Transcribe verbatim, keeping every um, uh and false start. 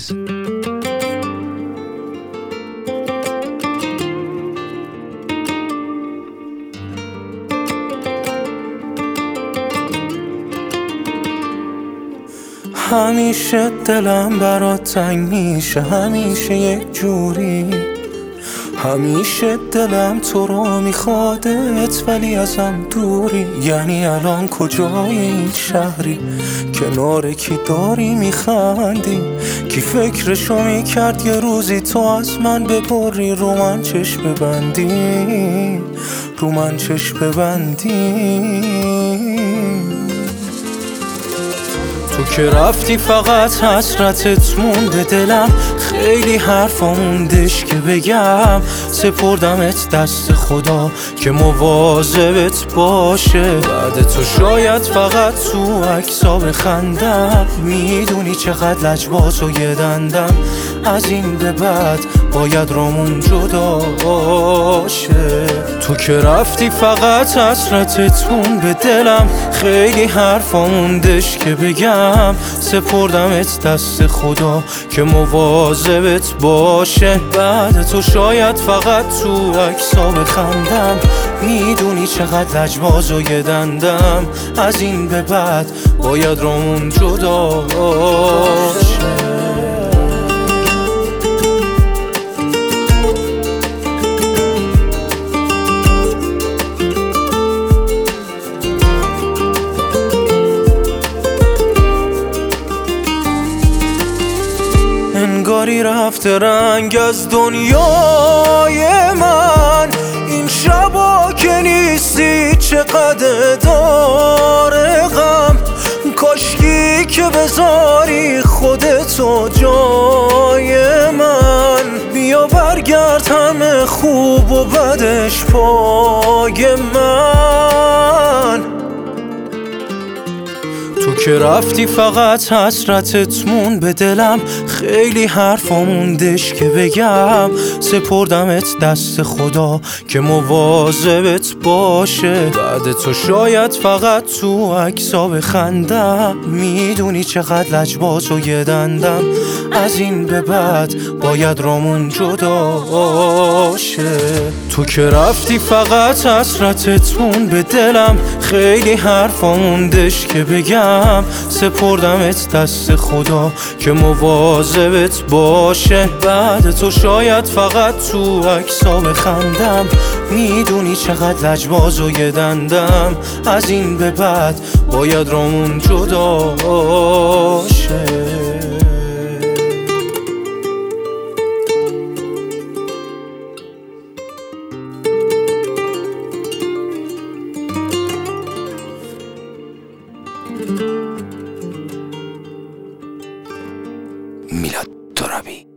باز. همیشه دلم برات تنگ میشه، همیشه یک جوری، همیشه دلم تو رو میخوادت ولی ازم دوری. یعنی الان کجای این شهری؟ کنار کی داری میخندی؟ کی فکرشو میکرد یه روزی تو از من ببری؟ رو من چشم ببندی، رو من چشم ببندی. تو که رفتی فقط حسرتت مونده دلم، خیلی حرفا موندش که بگم. سپردمت دست خدا که مواظبت باشه. بعد تو شاید فقط تو عکسا بخندم، میدونی چقدر لجباز و یه دندم. از این به بعد باید رامون جدا باشه. تو که رفتی فقط حسرتت مونده دلم، خیلی حرفا موندش که بگم. سپردمت دست خدا که مواظبت باشه. بعد تو شاید فقط تو عکسا بخندم، میدونی چقدر لجباز و یه دندم. از این به بعد باید رامون جدا باشه. انگاری رفته رنگ از دنیای من، این شبا که نیستی چقدر داره غم. کاشکی که بذاری خودتو جای من، بیا برگرد همه خوب و بدش پای من. تو که رفتی فقط حسرتت مون به دلم، خیلی حرفا موندش که بگم. سپردمت دست خدا که مواظبت باشه. بعد تو شاید فقط تو عکسا بخندم، میدونی چقدر لجباز و یه دندم. از این به بعد باید رامون جدا باشه. تو که رفتی فقط حسرتت مون به دلم، خیلی حرفا موندش که بگم. سپردمت دست خدا که مواظبت باشه. بعد تو شاید فقط تو عکسا بخندم، میدونی چقدر لجباز و یه دندم. از این به بعد باید رامون جدا باشه. میلاد ترابی.